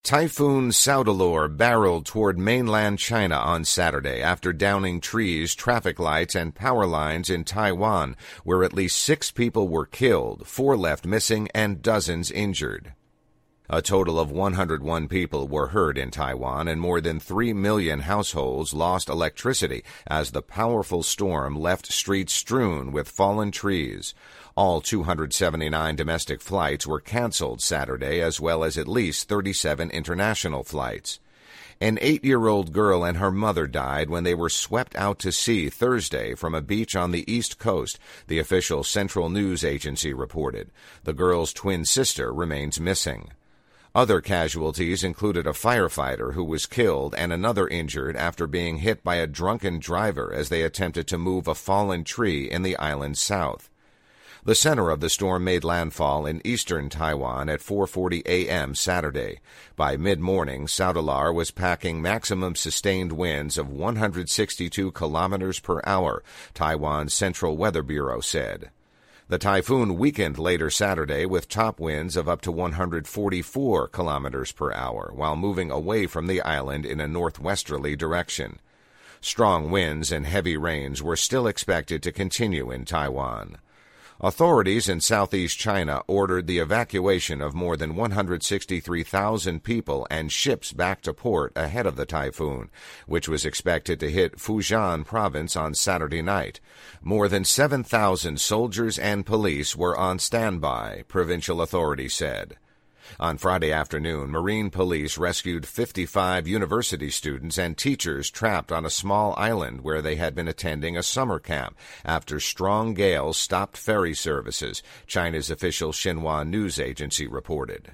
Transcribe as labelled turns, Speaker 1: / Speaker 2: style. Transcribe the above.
Speaker 1: Typhoon Soudelor barreled toward mainland China on Saturday after downing trees, traffic lights, and power lines in Taiwan, where at least 6 people were killed, 4 left missing, and dozens injured. A total of 101 people were hurt in Taiwan, and more than 3 million households lost electricity as the powerful storm left streets strewn with fallen trees. All 279 domestic flights were canceled Saturday, as well as at least 37 international flights. An 8-year-old girl and her mother died when they were swept out to sea Thursday from a beach on the East Coast, the official Central News Agency reported. The girl's twin sister remains missing. Other casualties included a firefighter who was killed and another injured after being hit by a drunken driver as they attempted to move a fallen tree in the island's south. The center of the storm made landfall in eastern Taiwan at 4:40 a.m. Saturday. By mid-morning, Soudelor was packing maximum sustained winds of 162 kilometers per hour, Taiwan's Central Weather Bureau said. The typhoon weakened later Saturday with top winds of up to 144 kilometers per hour while moving away from the island in a northwesterly direction. Strong winds and heavy rains were still expected to continue in Taiwan. Authorities in southeast China ordered the evacuation of more than 163,000 people and ships back to port ahead of the typhoon, which was expected to hit Fujian province on Saturday night. More than 7,000 soldiers and police were on standby, provincial authorities said. On Friday afternoon, Marine police rescued 55 university students and teachers trapped on a small island where they had been attending a summer camp after strong gales stopped ferry services, China's official Xinhua news agency reported.